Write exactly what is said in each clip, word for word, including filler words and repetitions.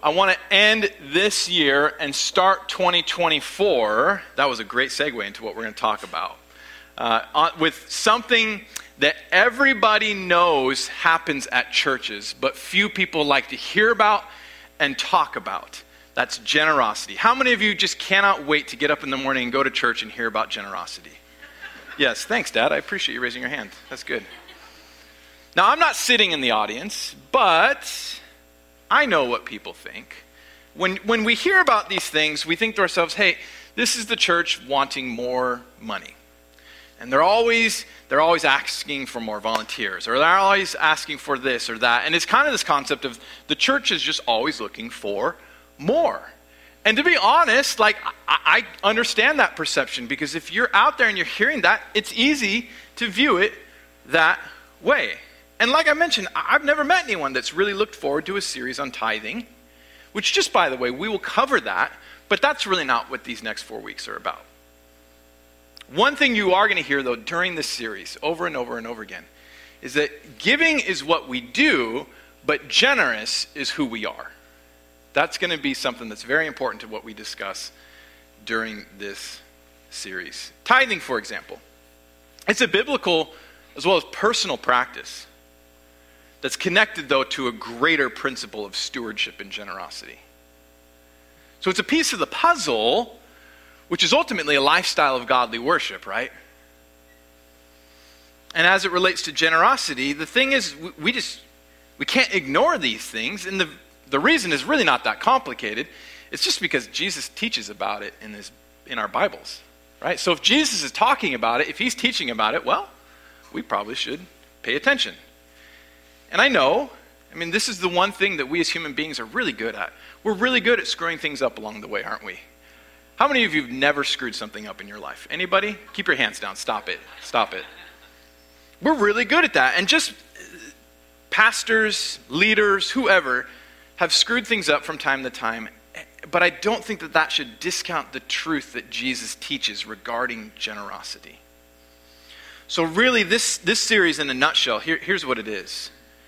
I want to end this year and start twenty twenty-four. That was a great segue into what we're going to talk about. Uh, on, with something that everybody knows happens at churches, but few people like to hear about and talk about. That's generosity. How many of you just cannot wait to get up in the morning and go to church and hear about generosity? Yes, thanks, Dad. I appreciate you raising your hand. That's good. Now, I'm not sitting in the audience, but I know what people think. When when we hear about these things, we think to ourselves, hey, this is the church wanting more money. And they're always they're always asking for more volunteers, or they're always asking for this or that. And it's kind of this concept of the church is just always looking for more. And to be honest, like I, I understand that perception, because if you're out there and you're hearing that, it's easy to view it that way. And like I mentioned, I've never met anyone that's really looked forward to a series on tithing, which just, by the way, we will cover that, but that's really not what these next four weeks are about. One thing you are going to hear, though, during this series, over and over and over again, is that giving is what we do, but generous is who we are. That's going to be something that's very important to what we discuss during this series. Tithing, for example, it's a biblical as well as personal practice that's connected, though, to a greater principle of stewardship and generosity. So it's a piece of the puzzle, which is ultimately a lifestyle of godly worship, right? And as it relates to generosity, the thing is, we just, we can't ignore these things, and the, the reason is really not that complicated. It's just because Jesus teaches about it in, his, in our Bibles, right? So if Jesus is talking about it, if he's teaching about it, well, we probably should pay attention. And I know, I mean, this is the one thing that we as human beings are really good at. We're really good at screwing things up along the way, aren't we? How many of you have never screwed something up in your life? Anybody? Keep your hands down. Stop it. Stop it. We're really good at that. And just pastors, leaders, whoever, have screwed things up from time to time. But I don't think that that should discount the truth that Jesus teaches regarding generosity. So really, this, this series in a nutshell, here, here's what it is.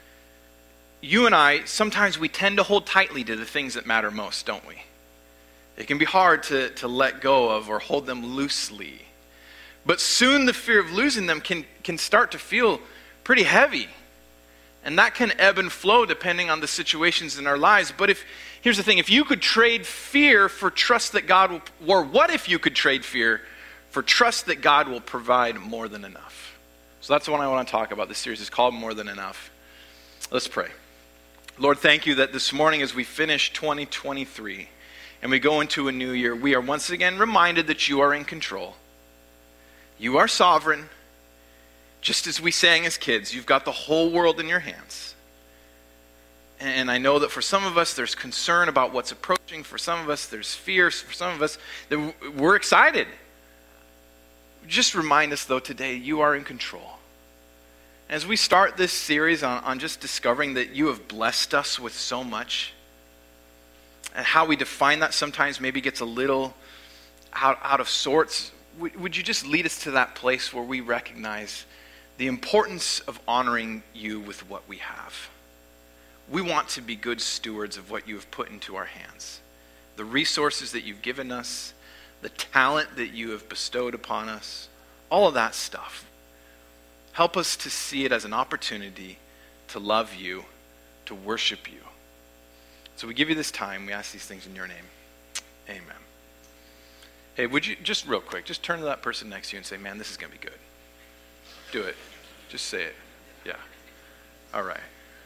You and I, sometimes we tend to hold tightly to the things that matter most, don't we? It can be hard to, to let go of or hold them loosely. But soon the fear of losing them can, can start to feel pretty heavy. And that can ebb and flow depending on the situations in our lives. But if here's the thing, if you could trade fear for trust that God will, or what if you could trade fear for trust that God will provide more than enough? So that's the one I want to talk about. This series is called More Than Enough. Let's pray. Lord, thank you that this morning as we finish twenty twenty-three and we go into a new year, we are once again reminded that you are in control. You are sovereign. Just as we sang as kids, you've got the whole world in your hands. And I know that for some of us, there's concern about what's approaching. For some of us, there's fear. For some of us, we're excited. Just remind us, though, today, you are in control. As we start this series on, on just discovering that you have blessed us with so much, and how we define that sometimes maybe gets a little out, out of sorts, would, would you just lead us to that place where we recognize the importance of honoring you with what we have? We want to be good stewards of what you have put into our hands. The resources that you've given us, the talent that you have bestowed upon us, all of that stuff. Help us to see it as an opportunity to love you, to worship you. So we give you this time. We ask these things in your name. Amen. Hey, would you, just real quick, just turn to that person next to you and say, man, this is going to be good. Do it. Just say it. Yeah. All right.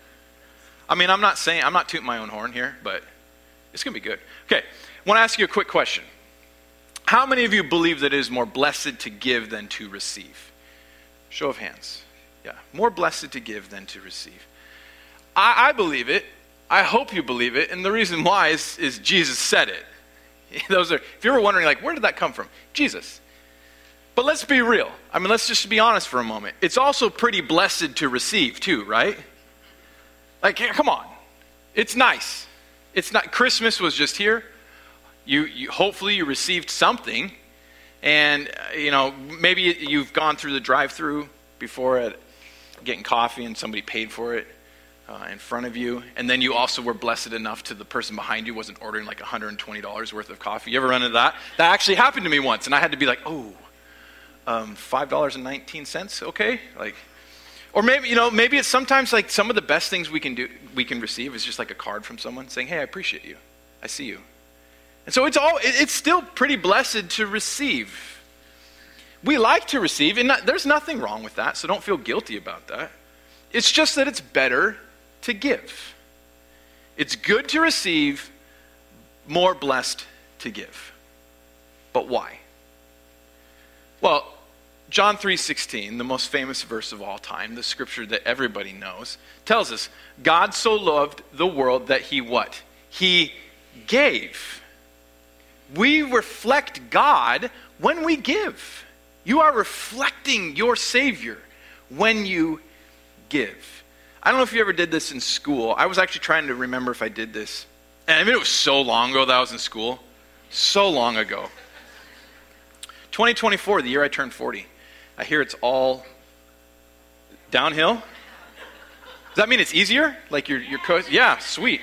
I mean, I'm not saying, I'm not tooting my own horn here, but it's going to be good. Okay. I want to ask you a quick question. How many of you believe that it is more blessed to give than to receive? Show of hands. Yeah. More blessed to give than to receive. I, I believe it. I hope you believe it. And the reason why is, is Jesus said it. Those are, if you were wondering, like, where did that come from? Jesus. But let's be real. I mean, let's just be honest for a moment. It's also pretty blessed to receive too, right? Like, come on. It's nice. It's not, Christmas was just here. You, you hopefully you received something. And, uh, you know, maybe you've gone through the drive-thru before at getting coffee and somebody paid for it. uh, in front of you, and then you also were blessed enough to the person behind you wasn't ordering like one hundred twenty dollars worth of coffee. You ever run into that? That actually happened to me once, and I had to be like, oh, um, five dollars and nineteen cents, okay? Like, or maybe, you know, maybe it's sometimes like some of the best things we can do, we can receive is just like a card from someone saying, hey, I appreciate you. I see you. And so it's all, it's still pretty blessed to receive. We like to receive, and not, there's nothing wrong with that, so don't feel guilty about that. It's just that it's better to give. It's good to receive, more blessed to give. But why? Well, John three sixteen, the most famous verse of all time, the scripture that everybody knows, tells us, God so loved the world that he what? He gave. We reflect God when we give. You are reflecting your Savior when you give. I don't know if you ever did this in school. I was actually trying to remember if I did this. And I mean, it was so long ago that I was in school. So long ago. twenty twenty-four, the year I turned forty. I hear it's all downhill. Does that mean it's easier? Like your your co- yeah, sweet.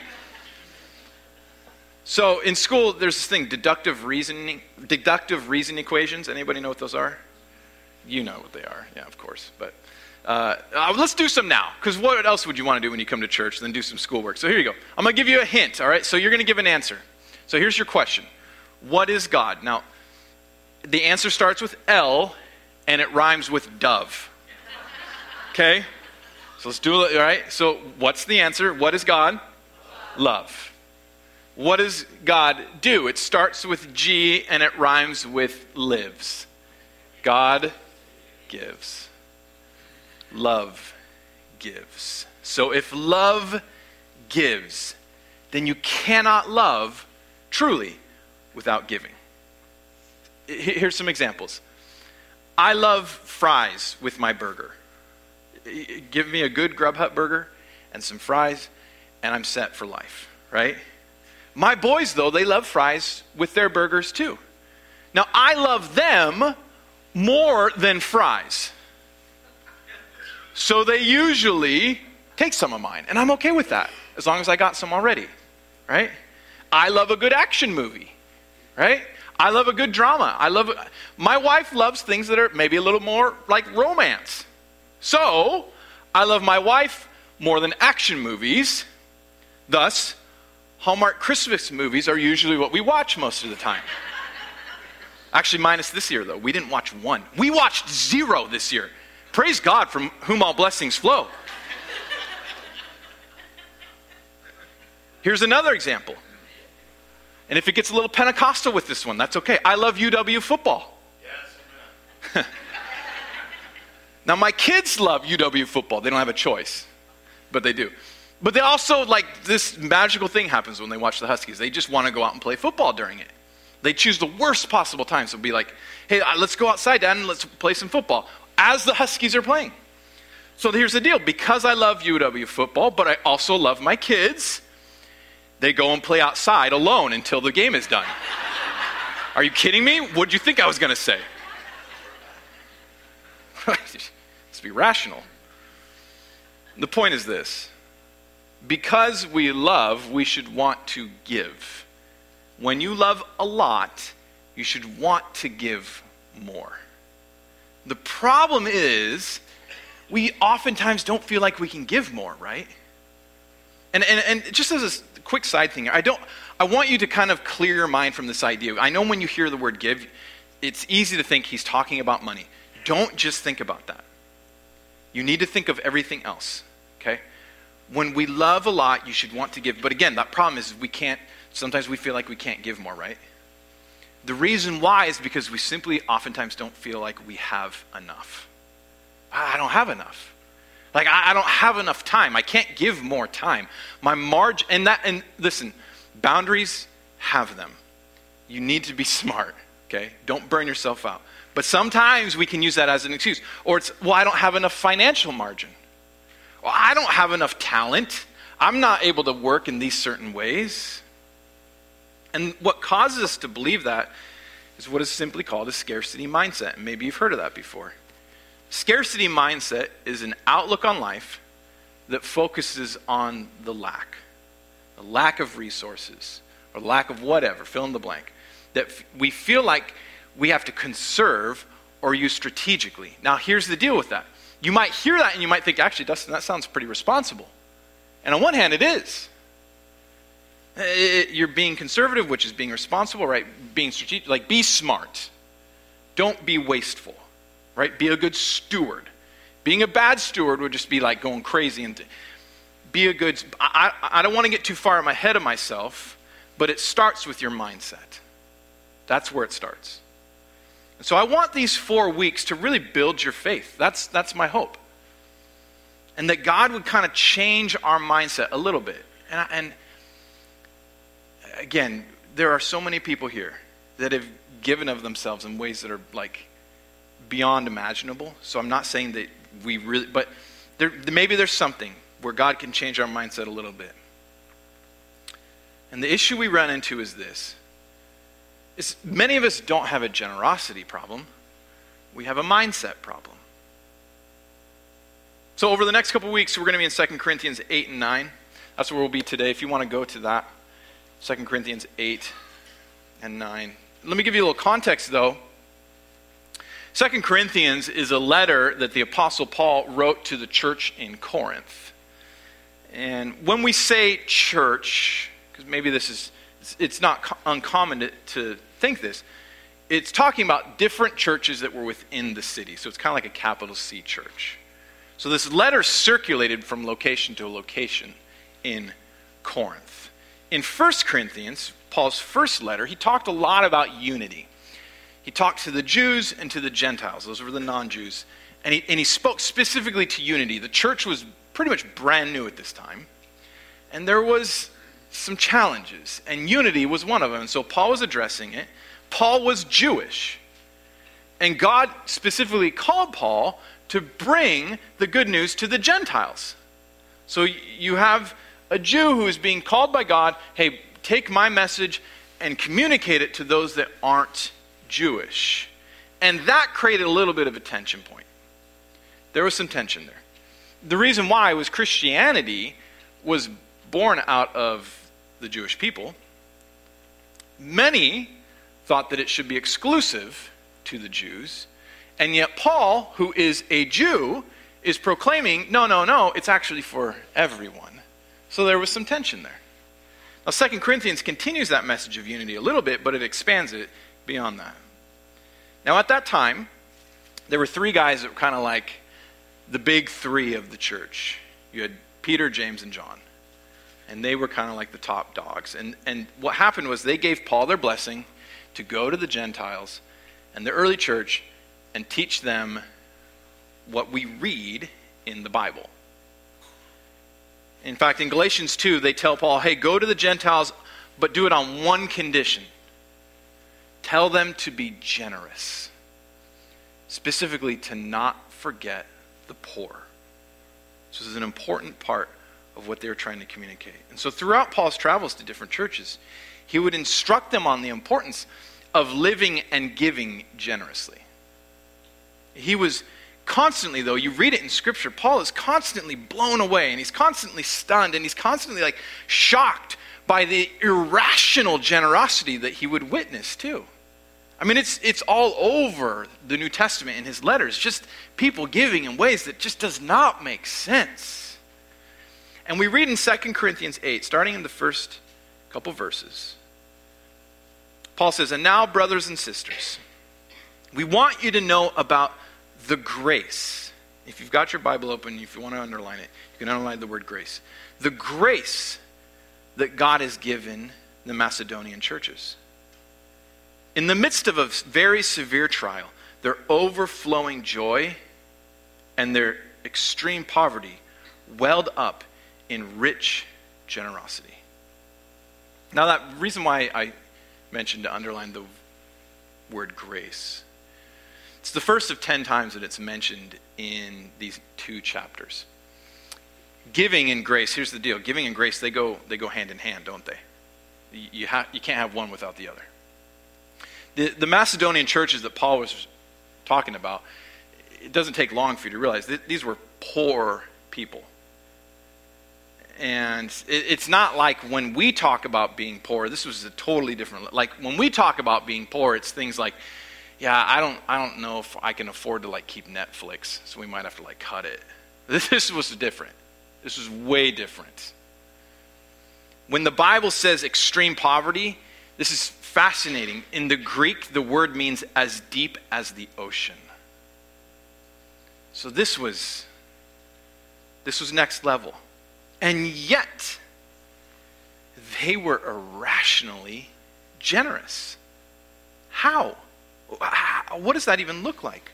So in school, there's this thing, deductive reasoning, deductive reasoning equations. Anybody know what those are? You know what they are, yeah, of course. But uh, uh, let's do some now, because what else would you want to do when you come to church than do some schoolwork? So here you go. I'm going to give you a hint, all right? So you're going to give an answer. So here's your question. What is God? Now, the answer starts with L, and it rhymes with dove. Okay? So let's do it, all right? So what's the answer? What is God? Love. Love. What does God do? It starts with G, and it rhymes with lives. God gives. Love gives. So if love gives, then you cannot love truly without giving. Here's some examples. I love fries with my burger. Give me a good Grub Hut burger and some fries, and I'm set for life, right? My boys, though, they love fries with their burgers too. Now, I love them more than fries. So they usually take some of mine, and I'm okay with that, as long as I got some already, right? I love a good action movie, right? I love a good drama. I love, my wife loves things that are maybe a little more like romance. So, I love my wife more than action movies. Thus, Hallmark Christmas movies are usually what we watch most of the time. Actually, minus this year, though. We didn't watch one. We watched zero this year. Praise God, from whom all blessings flow. Here's another example. And if it gets a little Pentecostal with this one, that's okay. I love U W football. Yes. Now, my kids love U W football. They don't have a choice, but they do. But they also, like, this magical thing happens when they watch the Huskies. They just want to go out and play football during it. They choose the worst possible times. So be like, hey, let's go outside, Dad, and let's play some football as the Huskies are playing. So here's the deal. Because I love U W football, but I also love my kids, they go and play outside alone until the game is done. Are you kidding me? What did you think I was going to say? Let's be rational. The point is this. Because we love, we should want to give. When you love a lot, you should want to give more. The problem is, we oftentimes don't feel like we can give more, right? And and, and just as a quick side thing, I don't. I want you to kind of clear your mind from this idea. I know when you hear the word give, it's easy to think he's talking about money. Don't just think about that. You need to think of everything else, okay? When we love a lot, you should want to give. But again, that problem is we can't, sometimes we feel like we can't give more, right? The reason why is because we simply oftentimes don't feel like we have enough. I don't have enough. Like, I, I don't have enough time. I can't give more time. My margin, and that, and listen, boundaries, have them. You need to be smart, okay? Don't burn yourself out. But sometimes we can use that as an excuse. Or it's, well, I don't have enough financial margin. Well, I don't have enough talent. I'm not able to work in these certain ways. And what causes us to believe that is what is simply called a scarcity mindset. And maybe you've heard of that before. Scarcity mindset is an outlook on life that focuses on the lack, the lack of resources, or lack of whatever, fill in the blank, that f- we feel like we have to conserve or use strategically. Now, here's the deal with that. You might hear that and you might think, actually, Dustin, that sounds pretty responsible. And on one hand, it is. It, you're being conservative, which is being responsible, right? Being strategic, like be smart. Don't be wasteful, right? Be a good steward. Being a bad steward would just be like going crazy. And be a good, I, I don't want to get too far in my head of myself, but it starts with your mindset. That's where it starts. So I want these four weeks to really build your faith. That's, that's my hope. And that God would kind of change our mindset a little bit. And, I, and again, there are so many people here that have given of themselves in ways that are like beyond imaginable. So I'm not saying that we really, but there, maybe there's something where God can change our mindset a little bit. And the issue we run into is this. Is many of us don't have a generosity problem. We have a mindset problem. So over the next couple weeks, we're going to be in Second Corinthians eight and nine. That's where we'll be today. If you want to go to that, Second Corinthians eight and nine. Let me give you a little context, though. Second Corinthians is a letter that the Apostle Paul wrote to the church in Corinth. And when we say church, because maybe this is, it's not co- uncommon to, to think this, it's talking about different churches that were within the city. So it's kind of like a capital C church. So this letter circulated from location to location in Corinth. In First Corinthians, Paul's first letter, he talked a lot about unity. He talked to the Jews and to the Gentiles. Those were the non-Jews. And he, and he spoke specifically to unity. The church was pretty much brand new at this time. And there was some challenges. And unity was one of them. And so Paul was addressing it. Paul was Jewish. And God specifically called Paul to bring the good news to the Gentiles. So you have a Jew who is being called by God, hey, take my message and communicate it to those that aren't Jewish. And that created a little bit of a tension point. There was some tension there. The reason why was Christianity was born out of the Jewish people. Many thought that it should be exclusive to the Jews. And yet Paul, who is a Jew, is proclaiming, no, no, no, it's actually for everyone. So there was some tension there. Now, Second Corinthians continues that message of unity a little bit, but it expands it beyond that. Now, at that time, there were three guys that were kind of like the big three of the church. You had Peter, James, and John. And they were kind of like the top dogs. And, and what happened was they gave Paul their blessing to go to the Gentiles and the early church and teach them what we read in the Bible. In fact, in Galatians two, they tell Paul, hey, go to the Gentiles, but do it on one condition. Tell them to be generous. Specifically, to not forget the poor. So this is an important part of what they were trying to communicate. And so throughout Paul's travels to different churches, he would instruct them on the importance of living and giving generously. He was constantly, though, you read it in Scripture, Paul is constantly blown away, and he's constantly stunned, and he's constantly like shocked by the irrational generosity that he would witness too. I mean, it's it's all over the New Testament in his letters, just people giving in ways that just does not make sense. And we read in Second Corinthians eight, starting in the first couple verses, Paul says, and now, brothers and sisters, we want you to know about the grace. If you've got your Bible open, if you want to underline it, you can underline the word grace. The grace that God has given the Macedonian churches. In the midst of a very severe trial, their overflowing joy and their extreme poverty welled up in rich generosity. Now, that reason why I mentioned to underline the word grace, it's the first of ten times that it's mentioned in these two chapters. Giving and grace, here's the deal. Giving and grace, they go they go hand in hand, don't they? You, ha- you can't have one without the other. The, the Macedonian churches that Paul was talking about, it doesn't take long for you to realize that these were poor people. And it, it's not like when we talk about being poor, this was a totally different, like when we talk about being poor, it's things like, yeah, I don't I don't know if I can afford to like keep Netflix, so we might have to like cut it. This was different. This was way different. When the Bible says extreme poverty, this is fascinating. In the Greek, the word means as deep as the ocean. So this was, this was next level. And yet, they were irrationally generous. How? What does that even look like?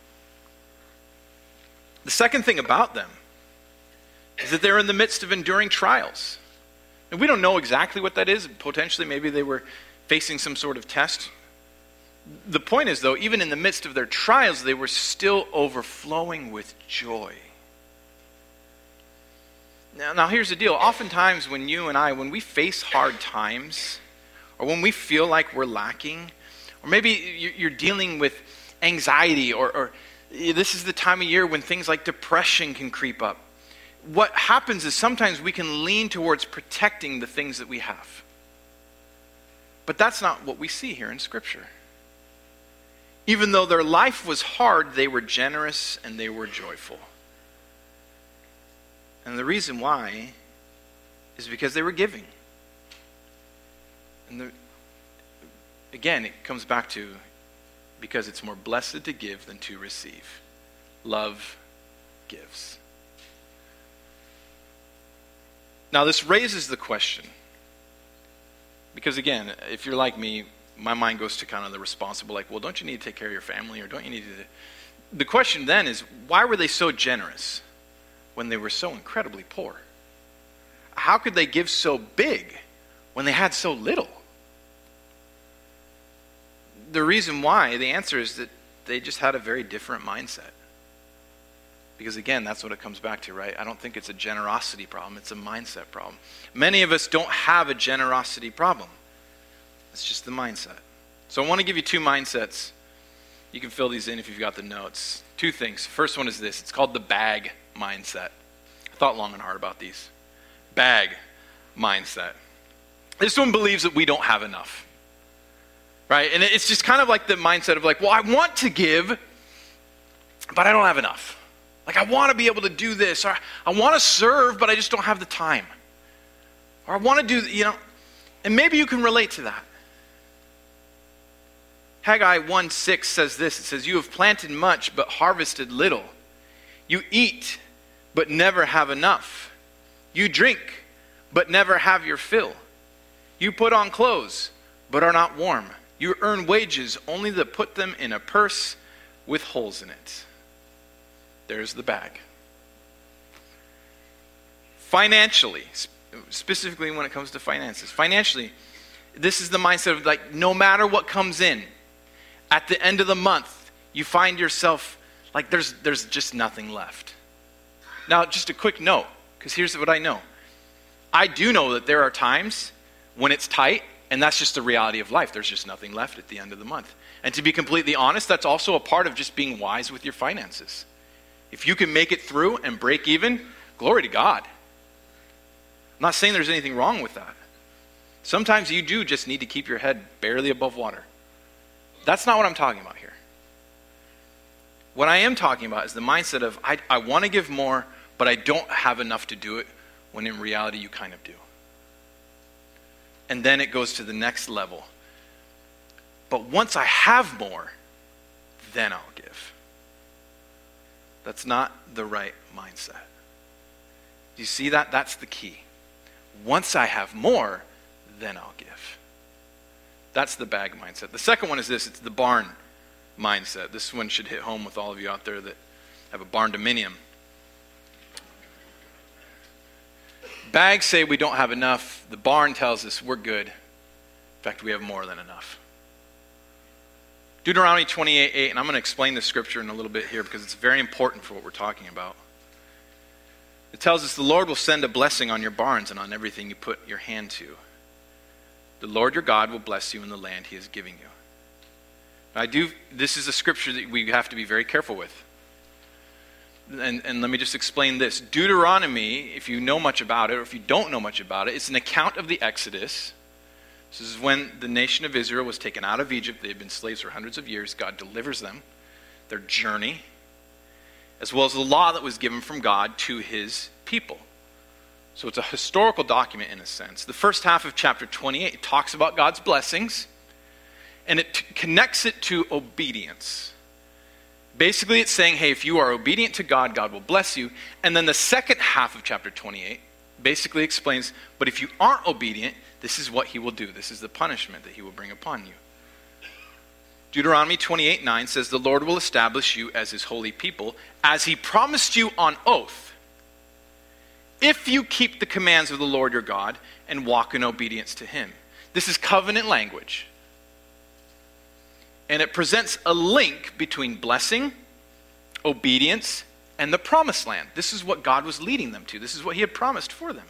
The second thing about them is that they're in the midst of enduring trials. And we don't know exactly what that is. Potentially, maybe they were facing some sort of test. The point is, though, even in the midst of their trials, they were still overflowing with joy. Now, now here's the deal. Oftentimes when you and I, when we face hard times, or when we feel like we're lacking, or maybe you're dealing with anxiety, or, or this is the time of year when things like depression can creep up. What happens is sometimes we can lean towards protecting the things that we have. But that's not what we see here in Scripture. Even though their life was hard, they were generous and they were joyful. And the reason why is because they were giving. And the, again, it comes back to because it's more blessed to give than to receive. Love gives. Now, this raises the question, because again, if you're like me, my mind goes to kind of the responsible, like, well, don't you need to take care of your family, or don't you need to... The question then is, why were they so generous when they were so incredibly poor? How could they give so big when they had so little? The reason why, the answer is that they just had a very different mindset. Because again, that's what it comes back to, right? I don't think it's a generosity problem, it's a mindset problem. Many of us don't have a generosity problem. It's just the mindset. So I want to give you two mindsets. You can fill these in if you've got the notes. Two things. First one is this. It's called the bag mindset. I thought long and hard about these. Bag mindset. This one believes that we don't have enough. Right? And it's just kind of like the mindset of like, well, I want to give, but I don't have enough. Like, I want to be able to do this. Or I want to serve, but I just don't have the time. Or I want to do, you know, and maybe you can relate to that. Haggai one six says this. It says, you have planted much, but harvested little. You eat, but never have enough. You drink, but never have your fill. You put on clothes, but are not warm. You earn wages only to put them in a purse with holes in it. There's the bag. Financially, specifically when it comes to finances, financially, this is the mindset of like, no matter what comes in, at the end of the month, you find yourself like there's there's just nothing left. Now, just a quick note, because here's what I know. I do know that there are times when it's tight, and that's just the reality of life. There's just nothing left at the end of the month. And to be completely honest, that's also a part of just being wise with your finances. If you can make it through and break even, glory to God. I'm not saying there's anything wrong with that. Sometimes you do just need to keep your head barely above water. That's not what I'm talking about here. What I am talking about is the mindset of, I, I want to give more, but I don't have enough to do it, when in reality you kind of do. And then it goes to the next level. But once I have more, then I'll give. That's not the right mindset. Do you see that? That's the key. Once I have more, then I'll give. That's the bag mindset. The second one is this. It's the barn mindset. This one should hit home with all of you out there that have a barn dominium. Bags say we don't have enough. The barn tells us we're good. In fact, we have more than enough. Deuteronomy twenty-eight eight, and I'm going to explain the scripture in a little bit here because it's very important for what we're talking about. It tells us the Lord will send a blessing on your barns and on everything you put your hand to. The Lord your God will bless you in the land he is giving you. Now, I do. This is a scripture that we have to be very careful with. And, and let me just explain this. Deuteronomy, if you know much about it, or if you don't know much about it, it's an account of the Exodus. This is when the nation of Israel was taken out of Egypt. They had been slaves for hundreds of years. God delivers them, their journey, as well as the law that was given from God to his people. So it's a historical document in a sense. The first half of chapter twenty-eight talks about God's blessings, and it t- connects it to obedience. Basically, it's saying, hey, if you are obedient to God, God will bless you. And then the second half of chapter twenty-eight basically explains, but if you aren't obedient, this is what he will do. This is the punishment that he will bring upon you. Deuteronomy twenty-eight nine says, the Lord will establish you as his holy people, as he promised you on oath, if you keep the commands of the Lord your God and walk in obedience to him. This is covenant language. And it presents a link between blessing, obedience, and the promised land. This is what God was leading them to. This is what he had promised for them.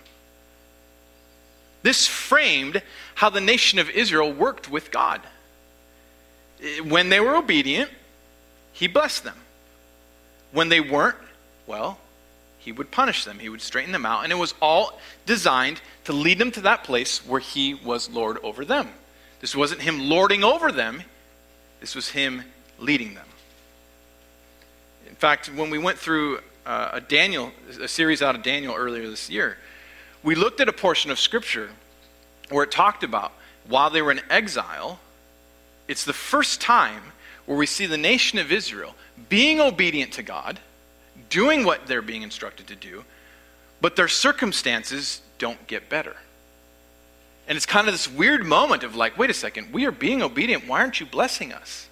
This framed how the nation of Israel worked with God. When they were obedient, he blessed them. When they weren't, well, he would punish them. He would straighten them out. And it was all designed to lead them to that place where he was Lord over them. This wasn't him lording over them. This was him leading them. In fact, when we went through uh, a Daniel, a series out of Daniel earlier this year, we looked at a portion of Scripture where it talked about while they were in exile, it's the first time where we see the nation of Israel being obedient to God, doing what they're being instructed to do, but their circumstances don't get better. And it's kind of this weird moment of like, wait a second, we are being obedient. Why aren't you blessing us?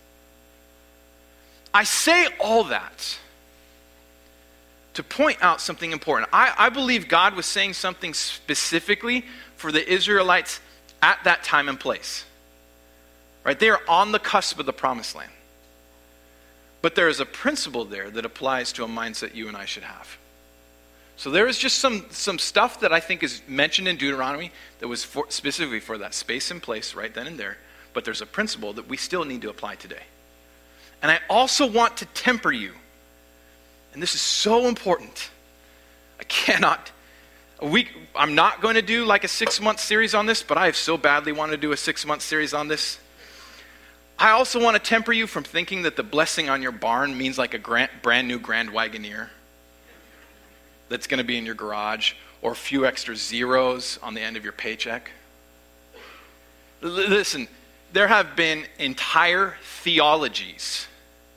I say all that to point out something important. I, I believe God was saying something specifically for the Israelites at that time and place. Right? They are on the cusp of the promised land. But there is a principle there that applies to a mindset you and I should have. So there is just some, some stuff that I think is mentioned in Deuteronomy that was for, specifically for that space and place right then and there. But there's a principle that we still need to apply today. And I also want to temper you. And this is so important. I cannot, a week, I'm not going to do like a six-month series on this, but I have so badly wanted to do a six-month series on this. I also want to temper you from thinking that the blessing on your barn means like a grand, brand new Grand Wagoneer that's going to be in your garage, or a few extra zeros on the end of your paycheck. L- listen, there have been entire theologies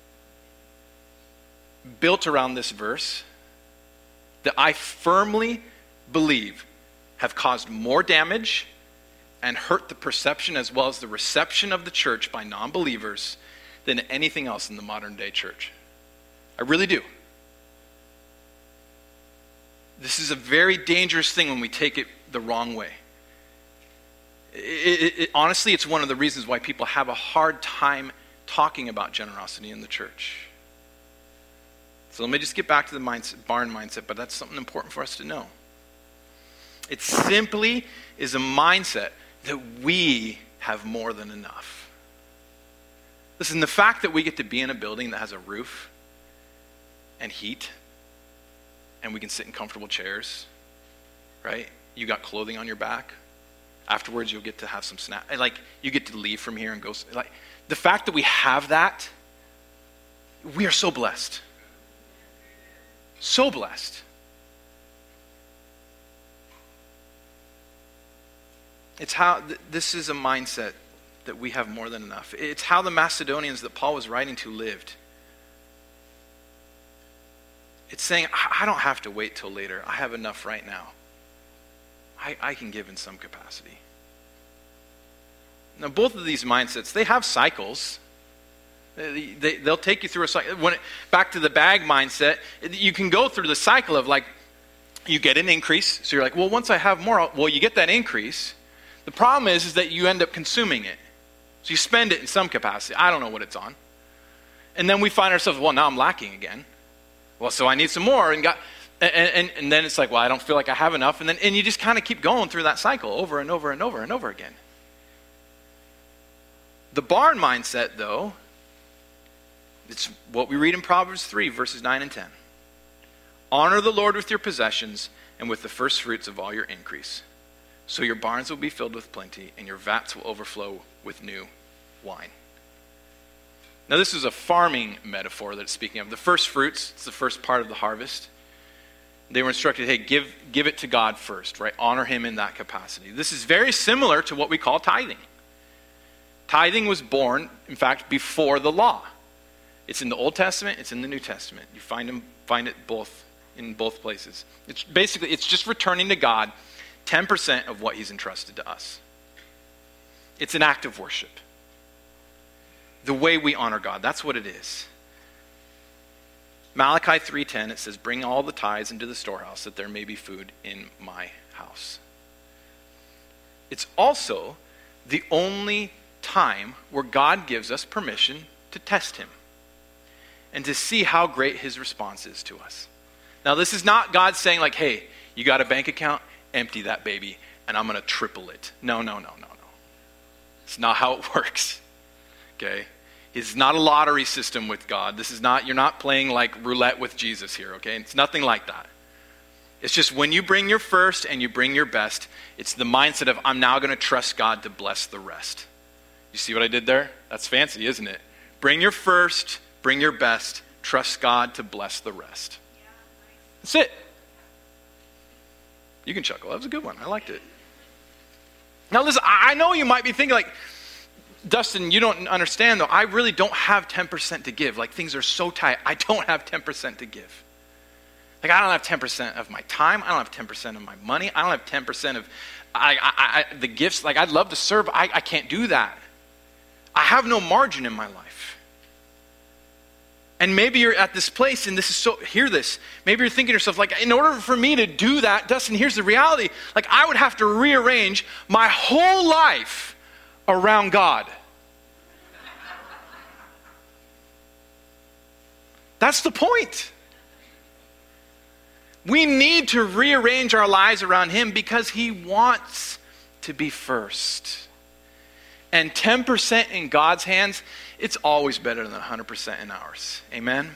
built around this verse that I firmly believe have caused more damage and hurt the perception as well as the reception of the church by non-believers than anything else in the modern day church. I really do. This is a very dangerous thing when we take it the wrong way. It, it, it, honestly, it's one of the reasons why people have a hard time talking about generosity in the church. So let me just get back to the mindset, barn mindset, but that's something important for us to know. It simply is a mindset that we have more than enough. Listen, the fact that we get to be in a building that has a roof and heat, and we can sit in comfortable chairs, right? You got clothing on your back. Afterwards, you'll get to have some snack. Like, you get to leave from here and go. Like, the fact that we have that, we are so blessed. So blessed. It's how, th- this is a mindset that we have more than enough. It's how the Macedonians that Paul was writing to lived. It's saying, I don't have to wait till later. I have enough right now. I, I can give in some capacity. Now, both of these mindsets, they have cycles. They, they, they'll take you through a cycle. When it, back to the bag mindset, you can go through the cycle of like, you get an increase. So you're like, well, once I have more, I'll, well, you get that increase. The problem is, is that you end up consuming it. So you spend it in some capacity. I don't know what it's on. And then we find ourselves, well, now I'm lacking again. Well, so I need some more, and got, and, and, and then it's like, well, I don't feel like I have enough, and then and you just kind of keep going through that cycle over and over and over and over again. The barn mindset, though, it's what we read in Proverbs three, verses nine and ten. Honor the Lord with your possessions and with the first fruits of all your increase. So your barns will be filled with plenty, and your vats will overflow with new wine. Now this is a farming metaphor that it's speaking of. The first fruits, it's the first part of the harvest. They were instructed, hey, give, give it to God first, right? Honor him in that capacity. This is very similar to what we call tithing. Tithing was born, in fact, before the law. It's in the Old Testament, it's in the New Testament. You find them, find it both in both places. It's basically, it's just returning to God ten percent of what he's entrusted to us. It's an act of worship. The way we honor God, that's what it is. Malachi three ten, it says, bring all the tithes into the storehouse that there may be food in my house. It's also the only time where God gives us permission to test him and to see how great his response is to us. Now, this is not God saying like, hey, you got a bank account, empty that baby, and I'm going to triple it. No, no, no, no, no. It's not how it works, okay? It's not a lottery system with God. This is not, you're not playing like roulette with Jesus here, okay? It's nothing like that. It's just when you bring your first and you bring your best, it's the mindset of, I'm now going to trust God to bless the rest. You see what I did there? That's fancy, isn't it? Bring your first, bring your best, trust God to bless the rest. That's it. You can chuckle. That was a good one. I liked it. Now listen, I know you might be thinking like, Dustin, you don't understand though. I really don't have ten percent to give. Like things are so tight. I don't have ten percent to give. Like I don't have ten percent of my time. I don't have ten percent of my money. I don't have ten percent of I, I, I, the gifts. Like I'd love to serve. I, I can't do that. I have no margin in my life. And maybe you're at this place and this is so, hear this. Maybe you're thinking to yourself like, in order for me to do that, Dustin, here's the reality. Like I would have to rearrange my whole life around God. That's the point. We need to rearrange our lives around him because he wants to be first. And ten percent in God's hands, it's always better than one hundred percent in ours. Amen?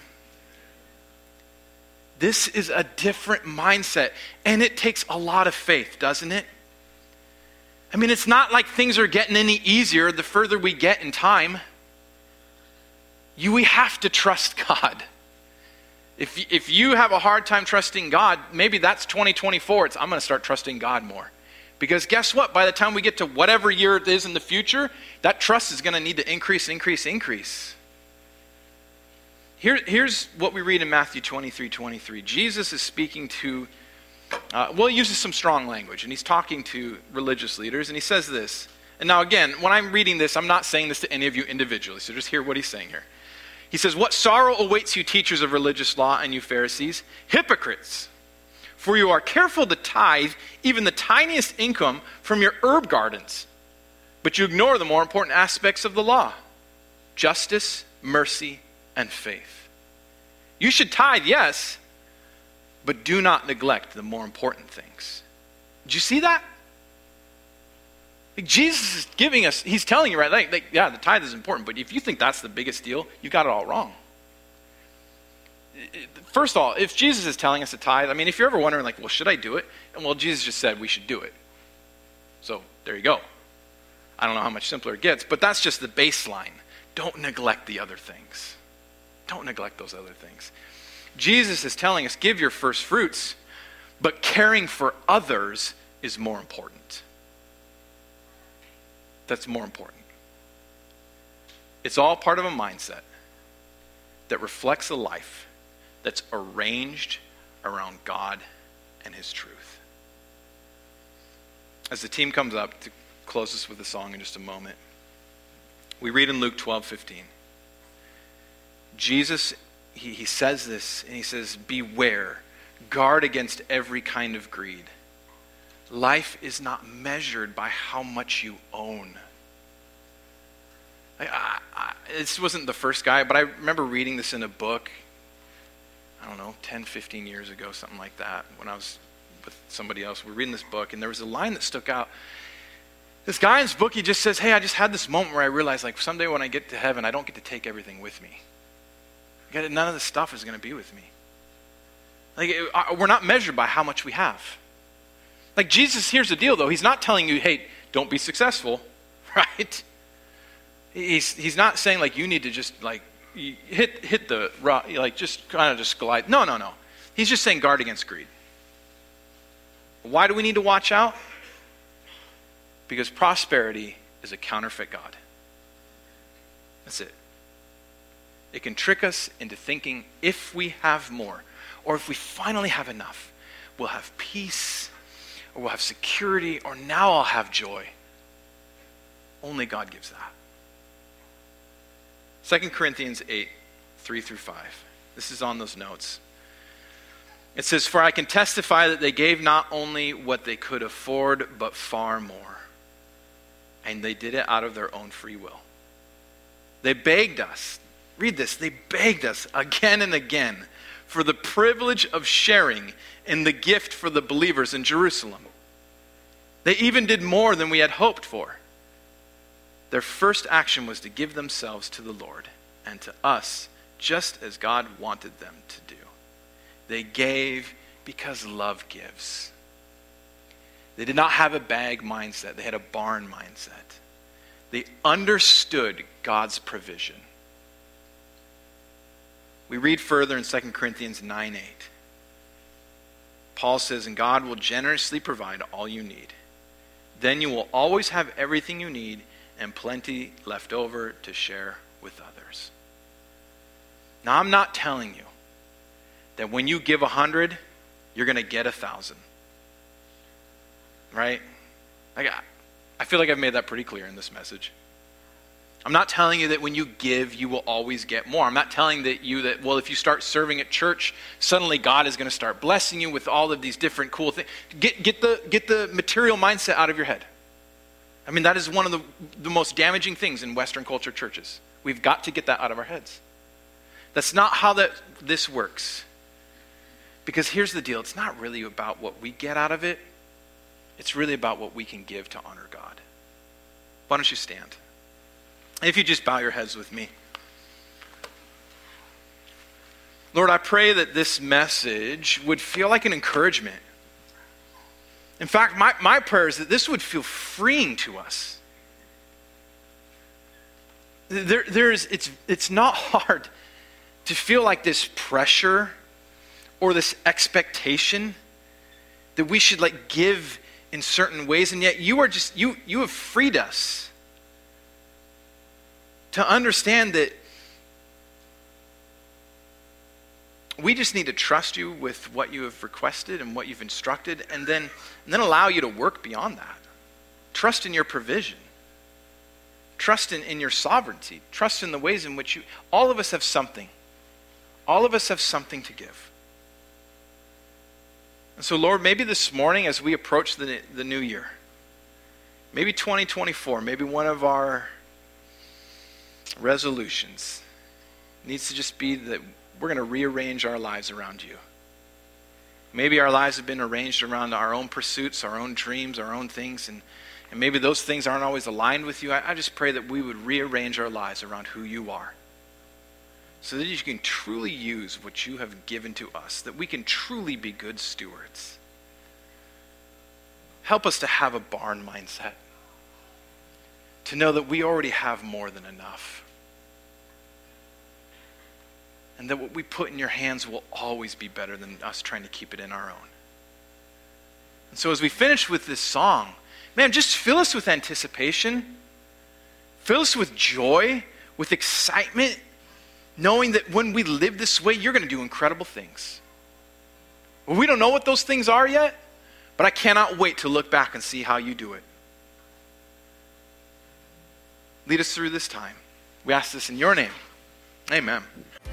This is a different mindset, and it takes a lot of faith, doesn't it? I mean, it's not like things are getting any easier the further we get in time. You, we have to trust God. If, if you have a hard time trusting God, maybe that's twenty twenty-four. It's, I'm going to start trusting God more. Because guess what? By the time we get to whatever year it is in the future, that trust is going to need to increase, increase, increase. Here, here's what we read in Matthew twenty-three twenty-three. Jesus is speaking to, uh, well, he uses some strong language, and he's talking to religious leaders, and he says this. And now again, when I'm reading this, I'm not saying this to any of you individually, so just hear what he's saying here. He says, what sorrow awaits you teachers of religious law and you Pharisees, hypocrites! For you are careful to tithe even the tiniest income from your herb gardens, but you ignore the more important aspects of the law, justice, mercy, and faith. You should tithe, yes, but do not neglect the more important things. Did you see that? Like Jesus is giving us, he's telling you, right, like, like, yeah, the tithe is important, but if you think that's the biggest deal, you got it all wrong. First of all, if Jesus is telling us to tithe, I mean, if you're ever wondering, like, well, should I do it? And well, Jesus just said we should do it. So there you go. I don't know how much simpler it gets, but that's just the baseline. Don't neglect the other things. Don't neglect those other things. Jesus is telling us, give your first fruits, but caring for others is more important. That's more important. It's all part of a mindset that reflects a life that's arranged around God and his truth. As the team comes up to close us with a song in just a moment, we read in Luke twelve fifteen. Jesus, he, he says this, and he says, beware, guard against every kind of greed. Life is not measured by how much you own. I, I, I, this wasn't the first guy, but I remember reading this in a book, I don't know, ten, fifteen years ago, something like that, when I was with somebody else. We were reading this book, and there was a line that stuck out. This guy in his book, he just says, hey, I just had this moment where I realized, like, someday when I get to heaven, I don't get to take everything with me. None of the stuff is going to be with me. Like, we're not measured by how much we have. Like, Jesus, here's the deal, though. He's not telling you, hey, don't be successful, right? He's he's not saying, like, you need to just, like, hit hit the rock, like, just kind of just glide. No, no, no. He's just saying guard against greed. Why do we need to watch out? Because prosperity is a counterfeit God. That's it. It can trick us into thinking if we have more, or if we finally have enough, we'll have peace, or we'll have security, or now I'll have joy. Only God gives that. Second Corinthians eight, three through five. This is on those notes. It says, "For I can testify that they gave not only what they could afford, but far more. And they did it out of their own free will. They begged us." Read this. They begged us again and again for the privilege of sharing in the gift for the believers in Jerusalem. They even did more than we had hoped for. Their first action was to give themselves to the Lord and to us, just as God wanted them to do. They gave because love gives. They did not have a bag mindset. They had a barn mindset. They understood God's provision. We read further in Second Corinthians nine eight. Paul says, "And God will generously provide all you need. Then you will always have everything you need and plenty left over to share with others." Now, I'm not telling you that when you give a hundred, you're going to get a thousand. Right? I, I feel like I've made that pretty clear in this message. I'm not telling you that when you give, you will always get more. I'm not telling that you that, well, if you start serving at church, suddenly God is going to start blessing you with all of these different cool things. Get, get, the, get the material mindset out of your head. I mean, that is one of the, the most damaging things in Western culture churches. We've got to get that out of our heads. That's not how that this works. Because here's the deal. It's not really about what we get out of it. It's really about what we can give to honor God. Why don't you stand? If you just bow your heads with me. Lord, I pray that this message would feel like an encouragement. In fact, my, my prayer is that this would feel freeing to us. There, there's, it's, it's not hard to feel like this pressure or this expectation that we should like give in certain ways, and yet you are just, you, you have freed us to understand that we just need to trust you with what you have requested and what you've instructed, and then, and then allow you to work beyond that. Trust in your provision. Trust in, in your sovereignty. Trust in the ways in which you, all of us have something. All of us have something to give. And so, Lord, maybe this morning as we approach the, the new year, maybe twenty twenty-four, maybe one of our resolutions needs to just be that we're going to rearrange our lives around you. Maybe our lives have been arranged around our own pursuits, our own dreams, our own things, and, and maybe those things aren't always aligned with you. I, I just pray that we would rearrange our lives around who you are, so that you can truly use what you have given to us, that we can truly be good stewards. Help us to have a barn mindset, to know that we already have more than enough, and that what we put in your hands will always be better than us trying to keep it in our own. And so as we finish with this song, man, just fill us with anticipation, fill us with joy, with excitement, knowing that when we live this way, you're going to do incredible things. Well, we don't know what those things are yet, but I cannot wait to look back and see how you do it. Lead us through this time. We ask this in your name. Amen.